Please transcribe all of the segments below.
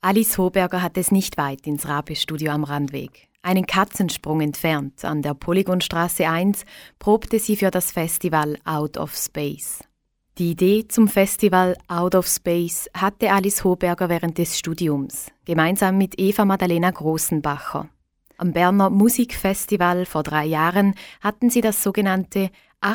Alice Hoberger hat es nicht weit ins Rape-Studio am Randweg. Einen Katzensprung entfernt, an der Polygonstraße 1, probte sie für das Festival Out of Space. Die Idee zum Festival Out of Space hatte Alice Hoberger während des Studiums, gemeinsam mit Eva Madalena Grossenbacher. Am Berner Musikfestival vor 3 Jahren hatten sie das sogenannte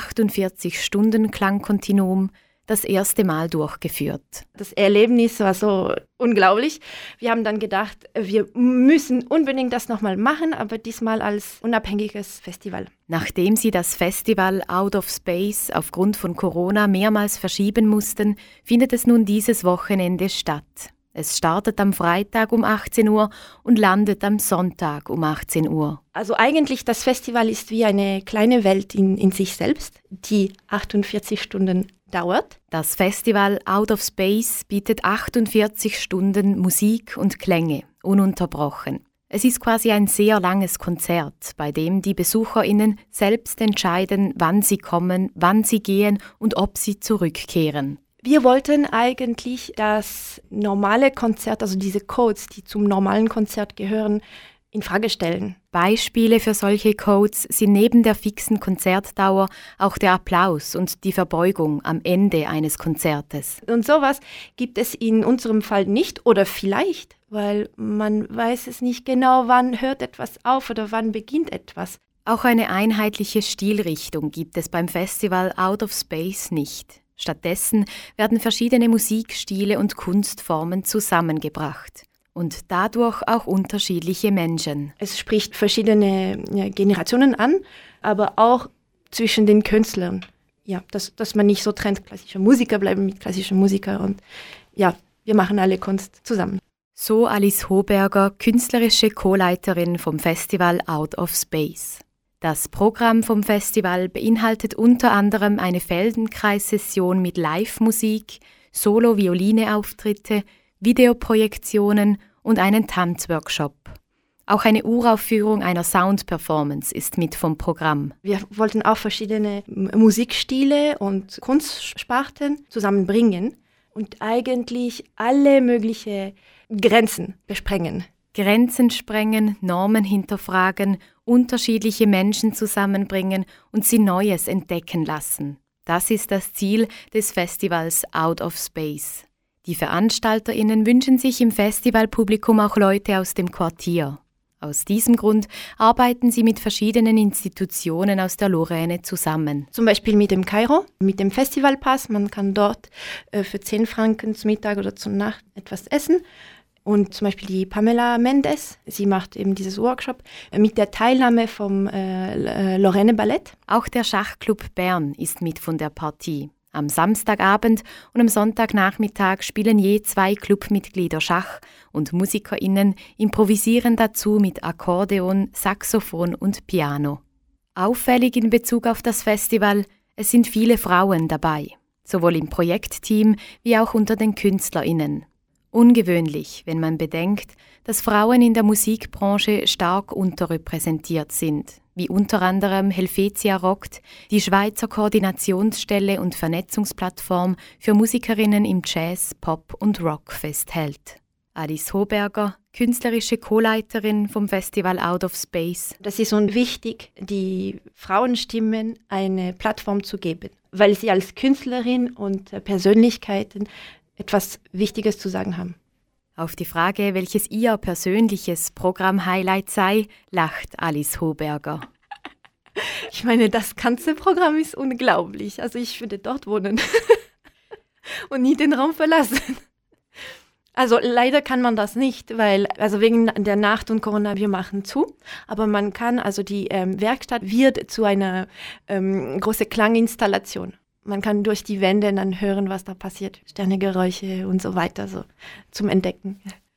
48-Stunden-Klangkontinuum das erste Mal durchgeführt. Das Erlebnis war so unglaublich. Wir haben dann gedacht, wir müssen unbedingt das nochmal machen, aber diesmal als unabhängiges Festival. Nachdem sie das Festival Out of Space aufgrund von Corona mehrmals verschieben mussten, findet es nun dieses Wochenende statt. Es startet am Freitag um 18 Uhr und landet am Sonntag um 18 Uhr. Also eigentlich das Festival ist wie eine kleine Welt in sich selbst, die 48 Stunden dauert. Das Festival Out of Space bietet 48 Stunden Musik und Klänge, ununterbrochen. Es ist quasi ein sehr langes Konzert, bei dem die BesucherInnen selbst entscheiden, wann sie kommen, wann sie gehen und ob sie zurückkehren. Wir wollten eigentlich das normale Konzert, also diese Codes, die zum normalen Konzert gehören, in Frage stellen. Beispiele für solche Codes sind neben der fixen Konzertdauer auch der Applaus und die Verbeugung am Ende eines Konzertes. Und sowas gibt es in unserem Fall nicht oder vielleicht, weil man weiß es nicht genau, wann hört etwas auf oder wann beginnt etwas. Auch eine einheitliche Stilrichtung gibt es beim Festival Out of Space nicht. Stattdessen werden verschiedene Musikstile und Kunstformen zusammengebracht. Und dadurch auch unterschiedliche Menschen. Es spricht verschiedene Generationen an, aber auch zwischen den Künstlern. Ja, dass man nicht so trennt, klassische Musiker bleiben mit klassischen Musikern und ja, wir machen alle Kunst zusammen. So Alice Hoberger, künstlerische Co-Leiterin vom Festival Out of Space. Das Programm vom Festival beinhaltet unter anderem eine Feldenkreissession mit Live-Musik, Solo-Violine-Auftritte, Videoprojektionen und einen Tanzworkshop. Auch eine Uraufführung einer Sound-Performance ist mit vom Programm. Wir wollten auch verschiedene Musikstile und Kunstsparten zusammenbringen und eigentlich alle möglichen Grenzen besprengen. Grenzen sprengen, Normen hinterfragen, unterschiedliche Menschen zusammenbringen und sie Neues entdecken lassen. Das ist das Ziel des Festivals Out of Space. Die VeranstalterInnen wünschen sich im Festivalpublikum auch Leute aus dem Quartier. Aus diesem Grund arbeiten sie mit verschiedenen Institutionen aus der Lorraine zusammen. Zum Beispiel mit dem Kairo, mit dem Festivalpass. Man kann dort für 10 Franken zum Mittag oder zur Nacht etwas essen. Und zum Beispiel die Pamela Mendes, sie macht eben dieses Workshop mit der Teilnahme vom Lorraine Ballett. Auch der Schachclub Bern ist mit von der Partie. Am Samstagabend und am Sonntagnachmittag spielen je 2 Clubmitglieder Schach und MusikerInnen improvisieren dazu mit Akkordeon, Saxophon und Piano. Auffällig in Bezug auf das Festival, es sind viele Frauen dabei, sowohl im Projektteam wie auch unter den KünstlerInnen. Ungewöhnlich, wenn man bedenkt, dass Frauen in der Musikbranche stark unterrepräsentiert sind, wie unter anderem Helvetia Rockt, die Schweizer Koordinationsstelle und Vernetzungsplattform für Musikerinnen im Jazz, Pop und Rock festhält. Alice Hoberger, künstlerische Co-Leiterin vom Festival Out of Space. Das ist so wichtig, die Frauenstimmen eine Plattform zu geben, weil sie als Künstlerin und Persönlichkeiten etwas Wichtiges zu sagen haben. Auf die Frage, welches ihr persönliches Programm-Highlight sei, lacht Alice Hoberger. Ich meine, das ganze Programm ist unglaublich. Also ich würde dort wohnen und nie den Raum verlassen. Also leider kann man das nicht, weil wegen der Nacht und Corona, wir machen zu. Aber man kann, also die Werkstatt wird zu einer großen Klanginstallation. Man kann durch die Wände dann hören, was da passiert. Sternegeräusche und so weiter, so zum Entdecken.